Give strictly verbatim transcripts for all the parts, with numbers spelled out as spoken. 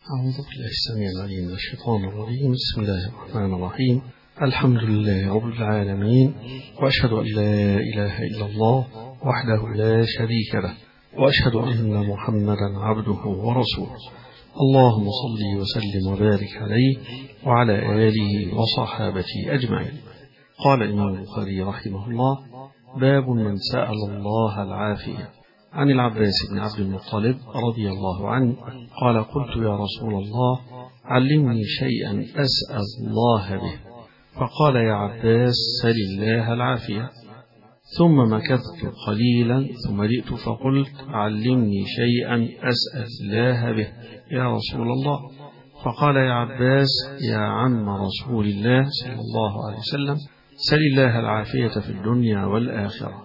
أعوذ بالله السميع العليم من الشيطان الرجيم. بسم الله الرحمن الرحيم. الحمد لله رب العالمين، وأشهد أن لا إله إلا الله وحده لا شريك له، وأشهد أن محمدا عبده ورسوله. اللهم صل وسلم وبارك عليه وعلى آله وصحابته أجمعين. قال الإمام البخاري رحمه الله: باب من سأل الله العافية. عن العباس بن عبد المطلب رضي الله عنه قال: قلت يا رسول الله علمني شيئا أسأل الله به. فقال: يا عباس سل الله العافية. ثم مكثت قليلا ثم جئت فقلت: علمني شيئا أسأل الله به يا رسول الله. فقال: يا عباس يا عم رسول الله صلى الله عليه وسلم سل الله العافية في الدنيا والآخرة.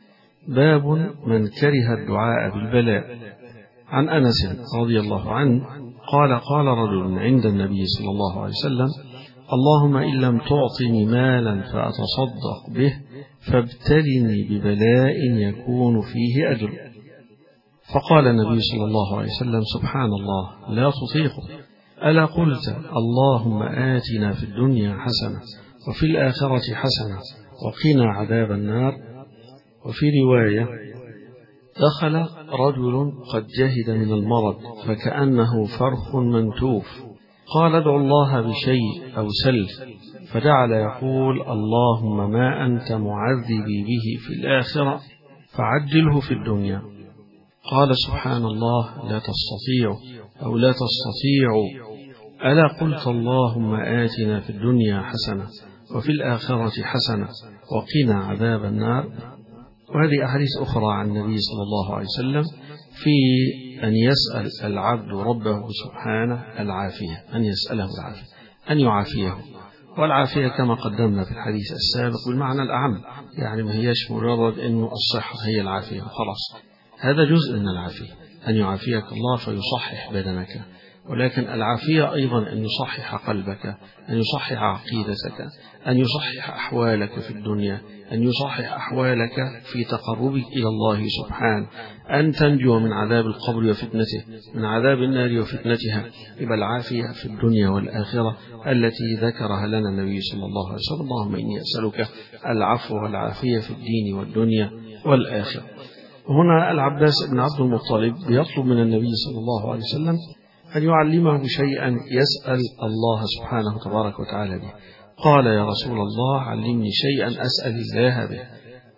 باب من كره الدعاء بالبلاء. عن أنس رضي الله عنه قال: قال رجل عند النبي صلى الله عليه وسلم: اللهم إن لم تعطني مالا فأتصدق به فابتلني ببلاء يكون فيه أجر. فقال النبي صلى الله عليه وسلم: سبحان الله لا تطيقه. ألا قلت اللهم آتنا في الدنيا حسنة وفي الآخرة حسنة وقنا عذاب النار؟ وفي رواية: دخل رجل قد جهد من المرض فكأنه فرخ منتوف، قال: ادعو الله بشيء أو سل، فجعل يقول: اللهم ما أنت معذبي به في الآخرة فعجله في الدنيا. قال: سبحان الله لا تستطيع أو لا تستطيع. ألا قلت اللهم آتنا في الدنيا حسنة وفي الآخرة حسنة وقنا عذاب النار؟ وهذه أحاديث أخرى عن النبي صلى الله عليه وسلم في أن يسأل العبد ربه سبحانه العافية، أن يسأله العافية، أن يعافيه. والعافية كما قدمنا في الحديث السابق بالمعنى الأعم، يعني ما هيش مجرد أنه الصحة هي العافية خلاص، هذا جزء من العافية، أن يعافيك الله فيصحح بدنك، ولكن العافية أيضا أن يصحح قلبك، أن يصحح عقيدتك، أن يصحح أحوالك في الدنيا، أن يصحح أحوالك في تقربك إلى الله سبحانه، أن تنجو من عذاب القبر وفتنته، من عذاب النار وفتنتها. يبقى العافية في الدنيا والآخرة التي ذكرها لنا النبي صلى الله عليه وسلم: اللهم إني أسألك العفو والعافية في الدين والدنيا والآخرة. هنا العباس بن عبد المطلب يطلب من النبي صلى الله عليه وسلم أن يعلمه شيئا يسأل الله سبحانه تبارك وتعالى به. قال: يا رسول الله علمني شيئا أسأل الله به.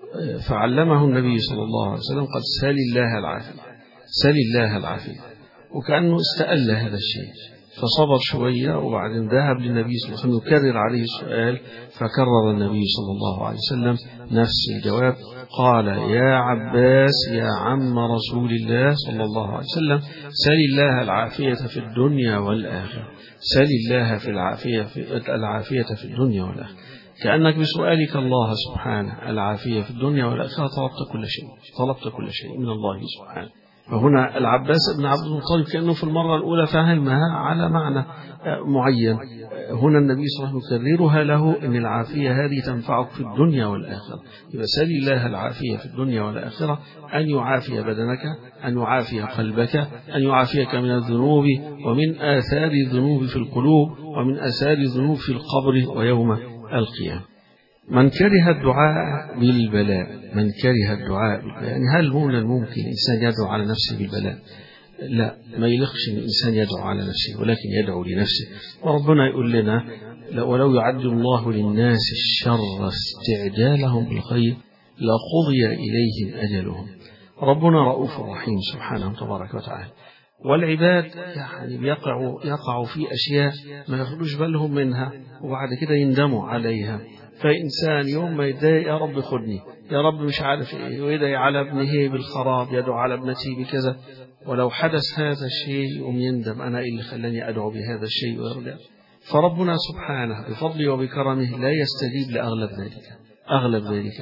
فعلمه النبي صلى الله عليه وسلم: قد سل الله العافية، سل الله العافية. وكأنه استأل هذا الشيء فصبر شوية، وبعدين ذهب للنبي صلى الله عليه وسلم يكرر عليه السؤال، فكرر النبي صلى الله عليه وسلم نفس الجواب. قال: يا عباس يا عم رسول الله صلى الله عليه وسلم سل الله العافية في الدنيا والآخرة، سل الله في العافية في العافية في الدنيا والآخرة. كأنك بسؤالك الله سبحانه العافية في الدنيا والآخرة طلبت كل شيء، طلبت كل شيء من الله سبحانه. فهنا العباس بن عبد المطلب كأنه في المرة الأولى فهمها على معنى معين، هنا النبي صلى الله عليه وسلم يكررها له أن العافية هذه تنفعك في الدنيا والآخرة. يبقى سل الله العافية في الدنيا والآخرة، أن يعافي بدنك، أن يعافي قلبك، أن يعافيك من الذنوب ومن آثار الذنوب في القلوب ومن آثار الذنوب في القبر ويوم القيامة. من كره الدعاء بالبلاء، من كره الدعاء بالبلاء، يعني هل هو من الممكن الإنسان يدعو على نفسه بالبلاء؟ لا، ما يلقش أن الإنسان يدعو على نفسه، ولكن يدعو لنفسه. وربنا يقول لنا: ولو يعجل الله للناس الشر استعجالهم بالخير لقضي إليهم أجلهم. ربنا رؤوف رحيم سبحانه تبارك وتعالى، والعباد يعني يقعوا يقعوا في أشياء ما ياخدوش بالهم منها وبعد كده يندموا عليها. فإنسان يوم ما يتضايق: يا رب خدني، يا رب مش عارف إيه، ويدعي على ابنه بالخراب، يدعو على ابنته بكذا. ولو حدث هذا الشيء يوم يندم: أنا إيه اللي خلاني أدعو بهذا الشيء ويرجع. فربنا سبحانه بفضله وبكرمه لا يستجيب لأغلب ذلك، أغلب ذلك،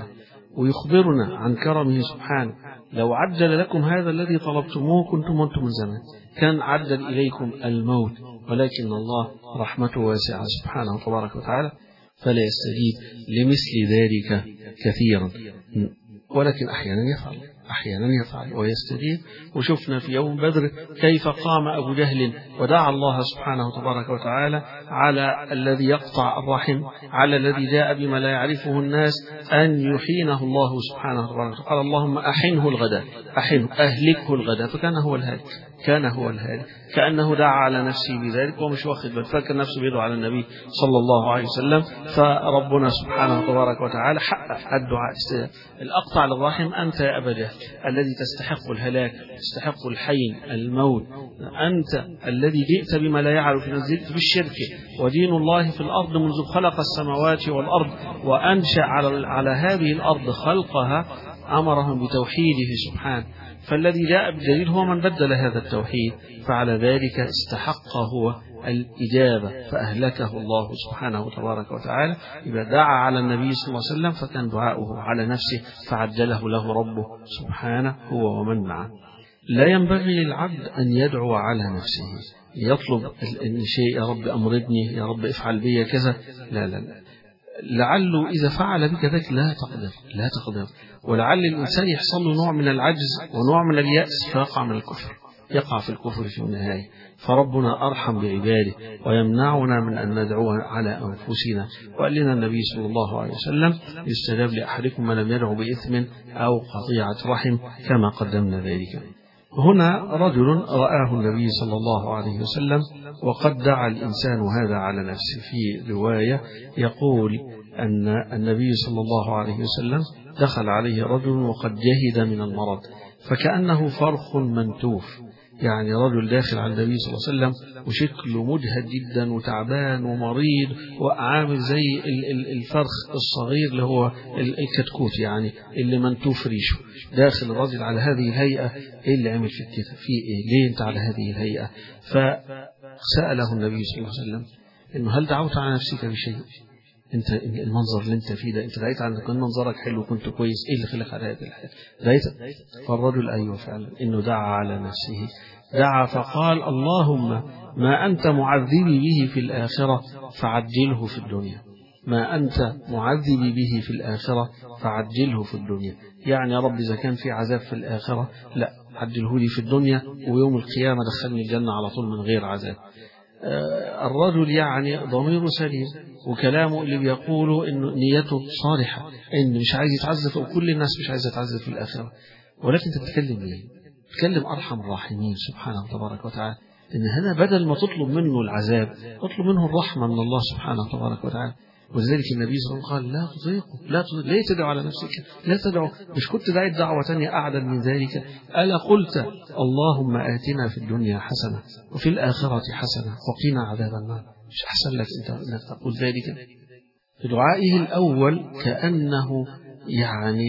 ويخبرنا عن كرمه سبحانه: لو عجل لكم هذا الذي طلبتموه كنتم أنتم من زمان، كان عجل إليكم الموت، ولكن الله رحمته واسعة سبحانه تبارك وتعالى فلا يستجيب لمثل ذلك كثيرا، ولكن أحيانا يفعل، أحيانا يفعل ويستجيب. وشفنا في يوم بدر كيف قام أبو جهل ودعا الله سبحانه تبارك وتعالى على الذي يقطع الرحم، على الذي جاء بما لا يعرفه الناس، أن يحينه الله سبحانه تبارك وتعالى. قال اللهم أحنه الغداء، أحنه أهلكه الغداء، فكان هو الهالك، كان هو الهالك، كأنه دعا على نفسه بذلك ومش واخد بال، فكر نفسه بيدعو على النبي صلى الله عليه وسلم. فربنا سبحانه تبارك وتعالى حقق الدعاء. الأقطع للرحم أنت يا أبا جهل الذي تستحق الهلاك، تستحق الحين الموت، أنت الذي جئت بما لا يعرف، نزلت بالشرك، ودين الله في الأرض منذ خلق السماوات والأرض وأنشأ على, على هذه الأرض خلقها، أمرهم بتوحيده سبحانه. فالذي جاء بالدليل هو من بدل هذا التوحيد، فعلى ذلك استحق هو الإجابة فأهلكه الله سبحانه تبارك وتعالى. إذا دعا على النبي صلى الله عليه وسلم فكان دعاؤه على نفسه فعجله له ربه سبحانه هو ومن معه. لا ينبغي للعبد أن يدعو على نفسه، يطلب إن شيء، يا رب أمرضني، يا رب افعل بي كذا، لا لا لا، لعله إذا فعل بك ذلك لا تقدر لا تقدر ولعل الإنسان يحصل له نوع من العجز ونوع من اليأس فيقع من الكفر، يقع في الكفر في النهاية. فربنا أرحم بعباده ويمنعنا من أن ندعو على أنفسنا. وقال لنا النبي صلى الله عليه وسلم يستجاب لأحدكم ما لم يدعو بإثم أو قطيعة رحم كما قدمنا ذلك. هنا رجل رآه النبي صلى الله عليه وسلم وقد دعا الإنسان هذا على نفسه. في رواية يقول أن النبي صلى الله عليه وسلم دخل عليه رجل وقد جهد من المرض، فكأنه فرخ منتوف، يعني رجل داخل على النبي صلى الله عليه وسلم وشكله مجهد جدا وتعبان ومريض وعامل زي الفرخ الصغير اللي هو الكتكوت، يعني اللي منتوف ريشه. داخل الرجل على هذه الهيئة، ايه اللي عمل في كده؟ في ايه؟ ليه انت على هذه الهيئة؟ فسأله النبي صلى الله عليه وسلم انه هل دعوت على نفسك بشيء؟ انت المنظر اللي انت فيه ده، انت دعيت على كان منظرك حلو وكنت كويس، ايه اللي خلق على هذه الحياة؟ دعيت؟ فالرجل ايوه فعلا انه دعا على نفسه، دعا فقال اللهم ما انت معذبي به في الآخرة فعجله في الدنيا، ما أنت معذبي به في الآخرة فعجله في الدنيا. يعني يا رب إذا كان في عذاب في الآخرة لا عجله لي في الدنيا، ويوم القيامة دخلني الجنة على طول من غير عذاب. آه الرجل يعني ضميره سليم وكلامه اللي بيقوله إنه نيته صالحة، إن مش عايز يتعذب، وكل الناس مش عايزة تتعذب في الآخرة. ولكن أنت بتتكلم مين؟ بتتكلم أرحم الراحمين سبحانه تبارك وتعالى، إن هنا بدل ما تطلب منه العذاب اطلب منه الرحمة من الله سبحانه تبارك وتعالى. ولذلك النبي صلى الله عليه وسلم قال لا تضيقوا، لا تضيقوا، ليه تدعو على نفسك؟ لا تدعو، مش كنت دعيت دعوة ثانية أعدل من ذلك؟ ألا قلت اللهم آتنا في الدنيا حسنة وفي الآخرة حسنة وقنا عذاب النار؟ مش أحسن لك أنت أنك تقول ذلك؟ في دعائه الأول كأنه يعني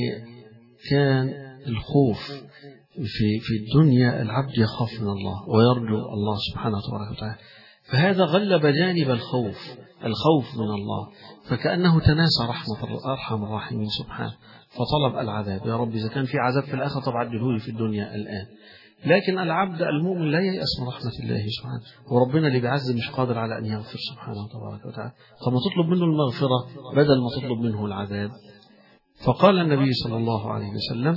كان الخوف في في الدنيا، العبد يخاف من الله ويرجو الله سبحانه وتعالى، فهذا غلب جانب الخوف، الخوف من الله، فكأنه تناسى رحمة أرحم الراحمين سبحانه، فطلب العذاب، يا رب إذا كان في عذاب في الآخرة طب عجله لي في الدنيا الآن. لكن العبد المؤمن لا ييأس من رحمة الله سبحانه، وربنا اللي بيعذب مش قادر على أن يغفر سبحانه تبارك وتعالى، فما تطلب منه المغفرة بدل ما تطلب منه العذاب. فقال النبي صلى الله عليه وسلم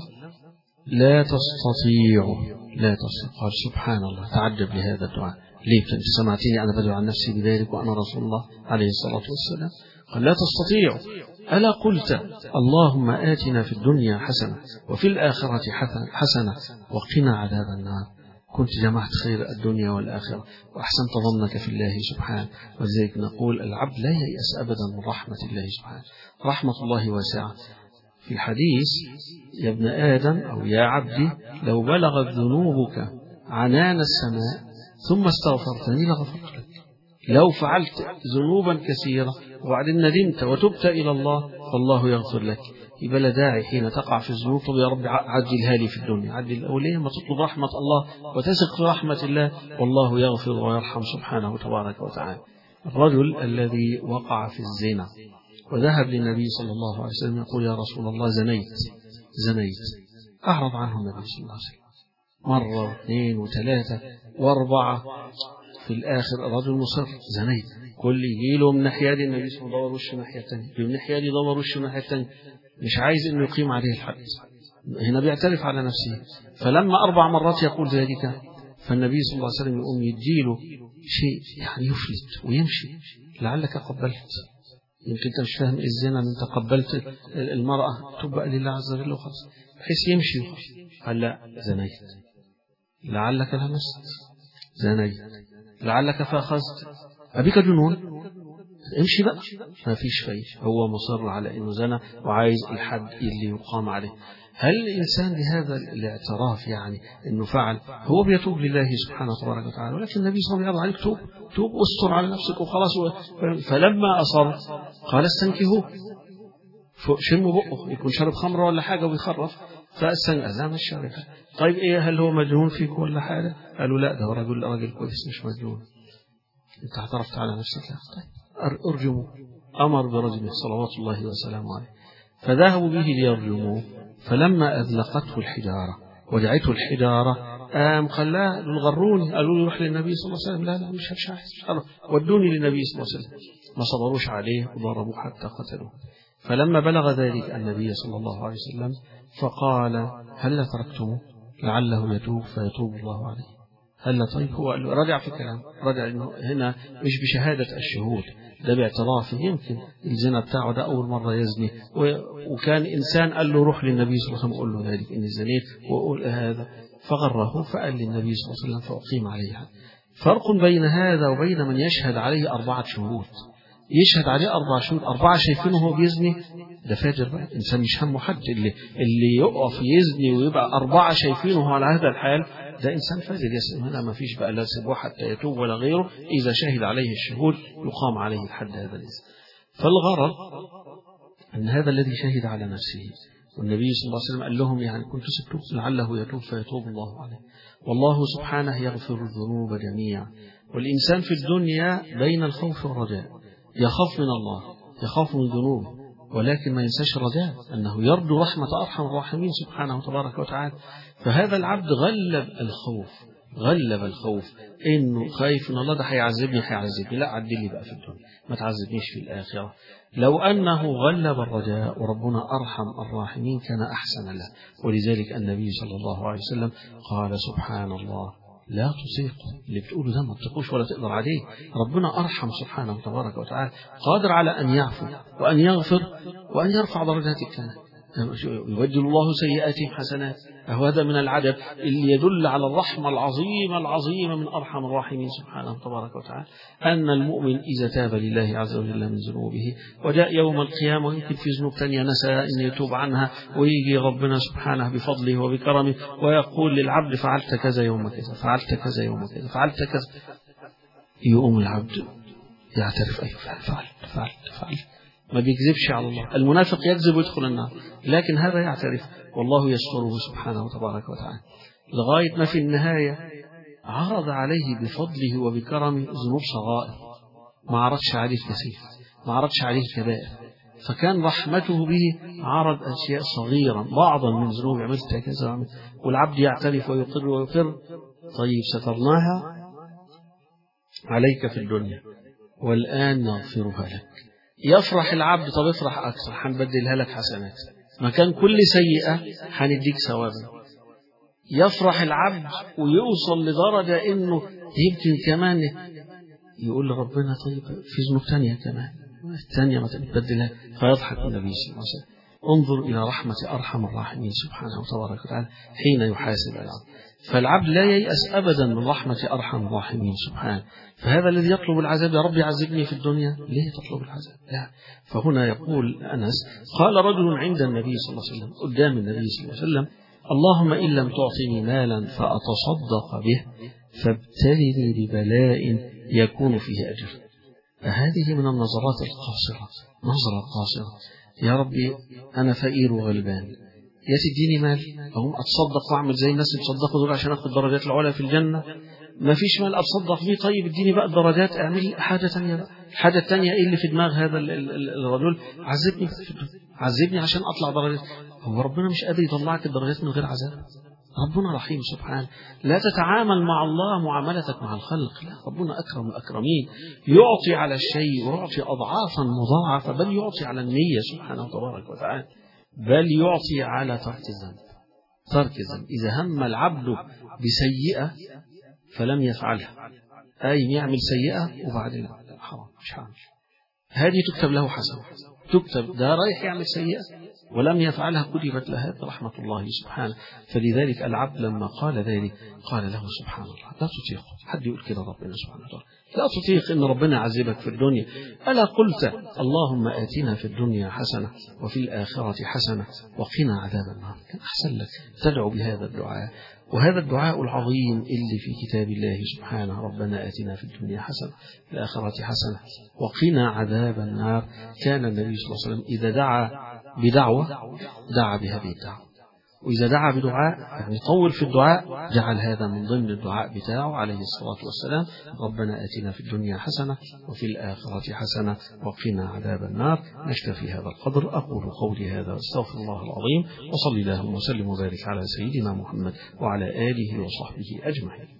لا تستطيع لا تستطيع. قال سبحان الله، تعجب لهذا الدعاء، ليه أنت سمعتني أنا بدعو عن نفسي بذلك وأنا رسول الله عليه الصلاة والسلام؟ قال لا تستطيع، ألا قلت اللهم آتنا في الدنيا حسنة وفي الآخرة حسنة وقنا عذاب النار؟ كنت جمعت خير الدنيا والآخرة وأحسنت ظنك في الله سبحانه. ولذلك نقول العبد لا ييأس أبدا من رحمة الله سبحانه، رحمة الله واسعة. في الحديث يا ابن آدم أو يا عبدي لو بلغت ذنوبك عنان السماء ثم استغفرتني لغفرت لك. لو فعلت ذنوبا كثيرة وبعدين ندمت وتبت إلى الله فالله يغفر لك. يبقى لا داعي حين تقع في الذنوب طب يا رب عجلها لي في الدنيا، عجل أوليه ما تطلب رحمة الله وتثق في رحمة الله، والله يغفر ويرحم سبحانه تبارك وتعالى. الرجل الذي وقع في الزنا وذهب للنبي صلى الله عليه وسلم يقول يا رسول الله زنيت زنيت أعرض عنه النبي صلى الله عليه وسلم مرة واثنين وثلاثة وأربعة، في الآخر الرجل مصر زنيت، كل يجيله من ناحية دي النبي صلى الله عليه وسلم دور وشه ناحية الثانية، من ناحية دي دور وشه ناحية الثانية، مش عايز إنه يقيم عليه الحد. هنا بيعترف على نفسه. فلما أربع مرات يقول ذلك فالنبي صلى الله عليه وسلم يقوم يديله شيء يعني يفلت ويمشي. لعلك قبلت، يمكن أنت مش فاهم الزنا، أنت قبلت المرأة تبقى لله عز وجل وخلاص، بحيث يمشي. قال لا، زنيت. لعلك لمست، زنيت. لعلك فأخذت، أبيك جنون، امشي بقى. ما فيش فايدة، هو مصر على انه زنى وعايز الحد اللي يقام عليه. هل الانسان بهذا الاعتراف يعني انه فعل هو بيتوب لله سبحانه وتبارك وتعالى؟ ولكن النبي صلى الله عليه وسلم عليك توب توب واستر على نفسك وخلاص. فلما اصر قال استنكهوه، شموا بقه، يكون شرب خمر ولا حاجه ويخرف، فاستنكه مش شارب. طيب ايه، هل هو مجنون فيك ولا حاجه؟ قالوا لا، ده هو رجل راجل كويس مش مجنون، انت اعترفت على نفسك. لا طيب ارجموا. امر برجمه صلوات الله وسلامه عليه. فذهبوا به ليرجموه، فلما اذلقته الحجاره وجعته الحجاره قام قال لا دول غروني، قالوا له روح للنبي صلى الله عليه وسلم. لا لا مش عايز، ودوني للنبي صلى الله عليه وسلم. ما صبروش عليه وضربوه حتى قتلوه. فلما بلغ ذلك النبي صلى الله عليه وسلم فقال هل تركتموه لعله يتوب فيتوب الله عليه؟ هل طيب؟ هو رجع في كلام، رجع انه هنا مش بشهادة الشهود، ده باعترافه. يمكن الزنا بتاعه ده أول مرة يزني، وكان إنسان قال له روح للنبي صلى الله عليه وسلم وقول له ذلك إني زنيت وقول هذا، فغره فقال للنبي صلى الله عليه وسلم فأقيم عليه حد. فرق بين هذا وبين من يشهد عليه أربعة شهود. يشهد عليه أربعة شهود، أربعة شايفينه هو بيزني، ده فاجر بقى، إنسان مش همه حد. اللي اللي يقف يزني ويبقى أربعة شايفينه على هذا الحال، ده إنسان فاجر. يسلم هنا ما فيش بقى لا سبوه حتى يتوب ولا غيره. إذا شهد عليه الشهود يقام عليه الحد هذا الإنسان. فالغرض أن هذا الذي شهد على نفسه والنبي صلى الله عليه وسلم قال لهم يعني كنت سبتوب لعله يتوب فيتوب الله عليه. والله سبحانه يغفر الذنوب جميعا. والإنسان في الدنيا بين الخوف والرجاء، يخاف من الله، يخاف من ذنوبه، ولكن ما ينساش الرجاء أنه يرجو رحمة أرحم الراحمين سبحانه وتبارك وتعالى. فهذا العبد غلب الخوف، غلب الخوف، إنه خايف إن الله ده هيعذبني هيعذبني لا عدي لي بقى في الدنيا، ما تعذبنيش في الآخرة. لو أنه غلب الرجاء وربنا أرحم الراحمين كان أحسن له. ولذلك النبي صلى الله عليه وسلم قال سبحان الله لا تطيقوا، اللي بتقوله ده ما تطيقوش ولا تقدر عليه. ربنا أرحم سبحانه وتبارك وتعالى، قادر على أن يعفو وأن يغفر وأن يرفع درجاتك. كان يبدل الله سيئاتهم حسنات. هذا من العجب اللي يدل على الرحمة العظيمة العظيمة من أرحم الراحمين سبحانه وتبارك وتعالى، أن المؤمن إذا تاب لله عز وجل من ذنوبه وجاء يوم القيامة ويمكن في ذنوب تانية نسى أن يتوب عنها، ويجي ربنا سبحانه بفضله وبكرمه ويقول للعبد فعلت كذا يوم كذا، فعلت كذا يوم كذا، فعلت كذا، يقوم العبد يعترف أيوه فعلت فعلت فعلت, فعلت. ما بيكذبش على الله. المنافق يكذب ويدخل النار، لكن هذا يعترف والله يستره سبحانه وتبارك وتعالى. لغاية ما في النهاية عرض عليه بفضله وبكرمه ذنوب صغائر، ما عرضش عليه كثير، ما عرضش عليه كبائر، فكان رحمته به عرض أشياء صغيرة بعضا من ذنوب عملت كذا، والعبد يعترف ويقر ويقر. طيب سترناها عليك في الدنيا والآن نغفرها لك. يفرح العبد، طب افرح أكثر، هنبدلها لك حسنات، مكان كل سيئة هنديك ثوابا. يفرح العبد ويوصل لدرجة إنه يمكن كمان يقول لربنا طيب في ذنوب تانية كمان، الثانية ما تبدلها، فيضحك النبي صلى الله عليه وسلم. انظر إلى رحمة أرحم الراحمين سبحانه وتبارك وتعالى حين يحاسب العبد. فالعبد لا ييأس أبدا من رحمة أرحم الراحمين سبحانه. فهذا الذي يطلب العذاب، يا رب يعذبني في الدنيا، ليه تطلب العذاب؟ لا. فهنا يقول أنس قال رجل عند النبي صلى الله عليه وسلم، قدام النبي صلى الله عليه وسلم، اللهم إن لم تعطني مالا فأتصدق به فابتلني ببلاء يكون فيه أجر. هذه من النظرات القاصرة، نظرة قاصرة. يا ربي أنا فقير وغلبان، يا تديني مال أقوم أتصدق وأعمل زي الناس اللي تصدقوا دول عشان أخذ درجات العلا في الجنة. ما فيش مال أتصدق بيه، طيب اديني بقى الدرجات، أعمل حاجة تانية بقى. الحاجة التانية إيه اللي في دماغ هذا الرجل؟ عذبني عذبني عشان أطلع درجات. هو ربنا مش قادر يطلعك الدرجات من غير عذاب؟ ربنا رحيم سبحانه. لا تتعامل مع الله معاملتك مع الخلق، لا، ربنا أكرم الأكرمين، يعطي على الشيء ويعطي أضعافا مضاعفة، بل يعطي على النية سبحانه وتبارك وتعالى، بل يعطي على ترك الذنب. ترك الذنب. إذا هم العبد بسيئة فلم يفعلها، أي يعمل سيئة وبعدين حرام مش هعمل، هذه تكتب له حسنة، تكتب ده رايح يعمل سيئة ولم يفعلها كتبت له رحمة الله سبحانه. فلذلك العبد لما قال ذلك قال له سبحان الله لا تطيق. حد يقول كده ربنا سبحانه وتعالى لا تطيق إن ربنا يعذبك في الدنيا؟ ألا قلت اللهم آتنا في الدنيا حسنة وفي الآخرة حسنة وقنا عذاب النار؟ كان أحسن لك تدعو بهذا الدعاء، وهذا الدعاء العظيم اللي في كتاب الله سبحانه ربنا آتنا في الدنيا حسنة في الآخرة حسنة وقنا عذاب النار. كان النبي صلى الله عليه وسلم إذا دعا بدعوة دعا بهذه الدعوة، وإذا دعا بدعاء يعني طول في الدعاء جعل هذا من ضمن الدعاء بتاعه عليه الصلاة والسلام ربنا آتنا في الدنيا حسنة وفي الآخرة حسنة وقنا عذاب النار. نكتفي هذا القدر. أقول قولي هذا واستغفر الله العظيم، وصلي اللهم وسلم وبارك على سيدنا محمد وعلى آله وصحبه أجمعين.